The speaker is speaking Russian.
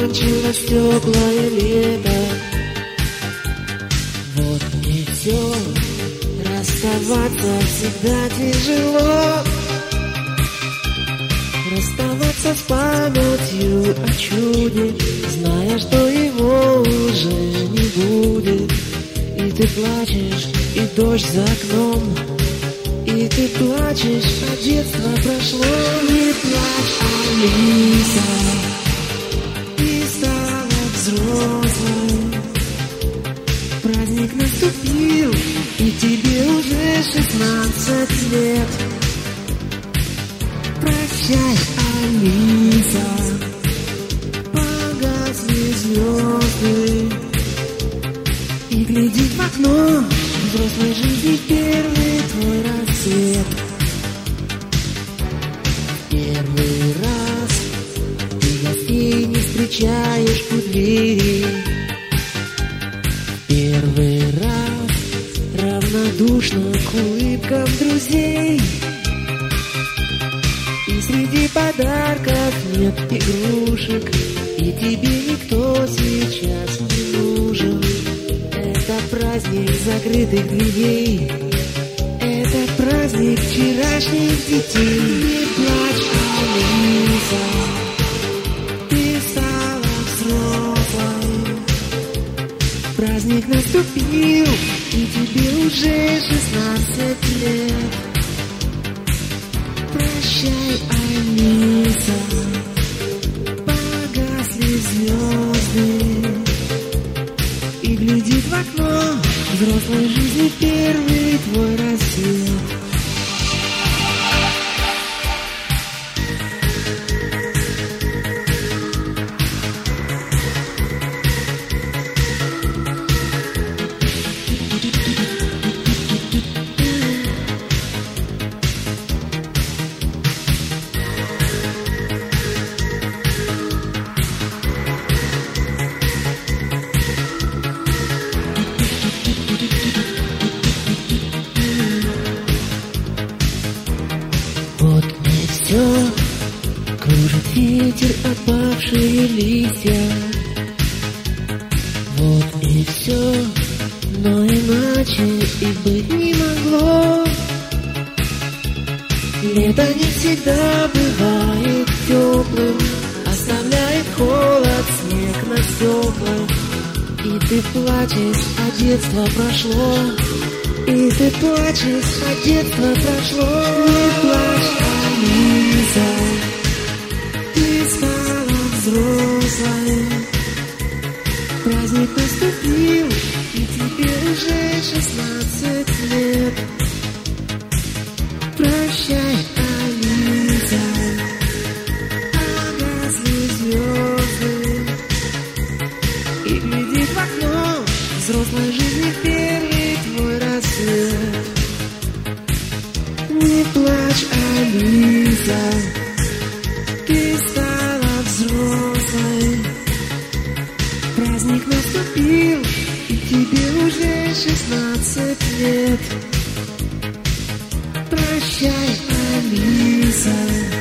кончилось теплое лето. Вот мне все, расставаться всегда тяжело. Расставаться с памятью о чуде, зная, что его уже не будет. И ты плачешь, и дождь за окном, и ты плачешь, а детство прошло. Не плачь, Алиса, ты стала взрослой. Праздник наступил, и тебе уже 16 лет. Прощай, Алиса, погасли звезды. И глядит в окно взрослой жизни первый твой рассвет. Первый раз ты гостей не встречаешь у двери. Первый раз равнодушно к улыбкам друзей. И среди подарков нет игрушек, и тебе никто сейчас не нужен. Это праздник закрытых дверей, это праздник вчерашних детей. Не плачь, Алиса, ты стала взрослой. Праздник наступил, и тебе уже 16 лет. Прощай, Алиса, погасли звезды. И глядит в окно взрослой жизни первый твой рассвет. Вот мне все, кружит ветер, опавшие листья. Вот и все, но иначе и быть не могло. Лето не всегда бывает теплым, оставляет холод, снег на стеклах. И ты плачешь, а детство прошло. И ты плачешь, а детство прошло. Не плачь, Алиса, ты стала взрослой. Праздник наступил, и тебе уже 16 лет. Прощай, Алиса, погасли звезды. И глядит в окно взрослой жизни первый твой рассвет. Не плачь, Алиса, ты стала взрослой. Праздник наступил, и тебе уже 16 лет. Прощай, Алиса.